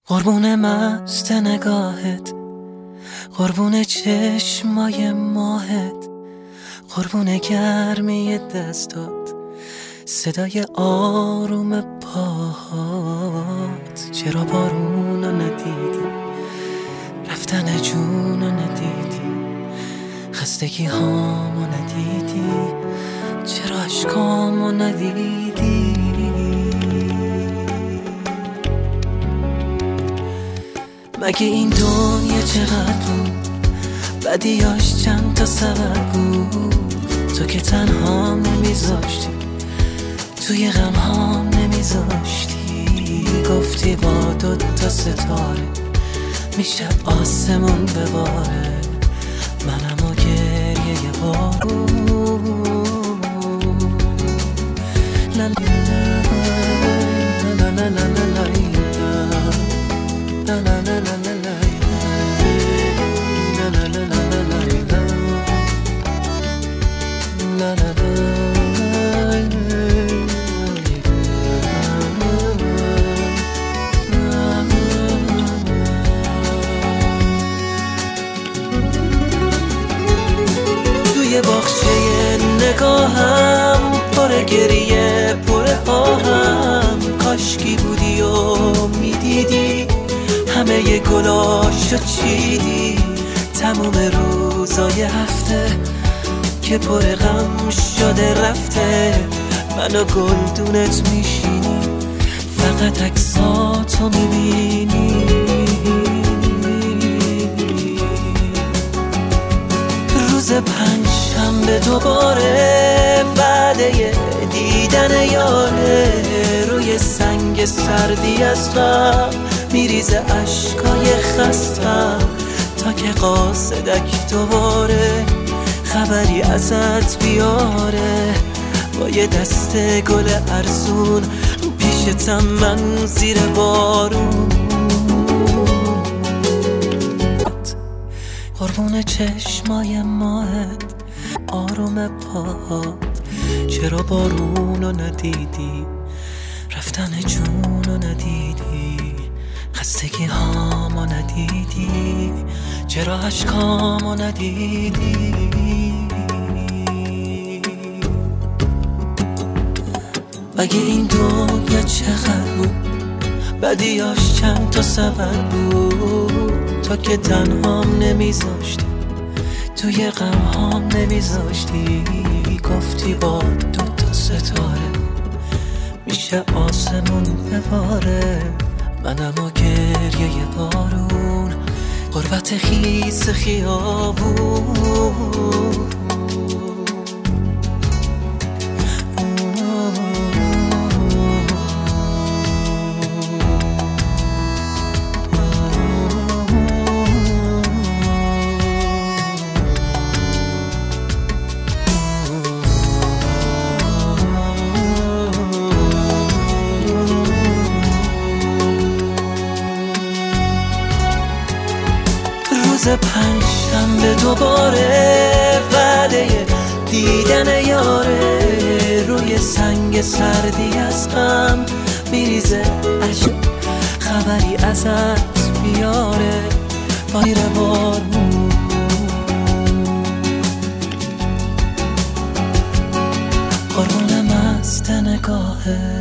قربون مست نگاهت، قربون چشمای ماهت، قربون گرمی دستات، صدای آروم پاهات. چرا بارونو ندیدی، رفتن جونو ندیدی، خستگی هامو ندیدی، چرا عشقامو ندیدی؟ مگه این دنیا چقدر بود، بدیاش چند تا سبب بود. تو که تنهام نمیذاشتی، توی غم هام نمیذاشتی. گفتی با 2 ستاره میشه آسمون بباره، منم و گریه بارون. لا لا لا لا لا توی باغچه نگاهم پر گریه پر آهم. کاشکی بودی و میدیدی همه گلاشو چیدی. تموم روزای هفته که پر غم شده رفته، من و گلدونت میشینی فقط عکساتو میبینی. روز پنجشنبه دوباره وعده دیدن یاره، روی سنگ سردی از غم میریزه اشکای خستم. تا که قاصدک دوباره خبری ازت بیاره، با یه دسته گل ارزون پیشتم من زیر بارون. قربون چشمای ماهت، آروم پاهات، چرا بارونو ندیدی، رفتن جونو ندیدی، خستگی هامو ندیدی، چرا عشقامو ندیدی؟ مگه این دنیا چقدر بود، بدیاش چند تا سبب بود. تو که تنهام نمیذاشتی، توی غم هام نمیذاشتی. گفتی با 2 ستاره میشه آسمون بباره، منم و گریه بارون، غربت خیس خیابون. روز پنجشنبه دوباره وعده دیدن یاره، روی سنگ سردی از غم میریزه عشق خبری ازت بیاره. بایر بارون قربون مست نگاهه،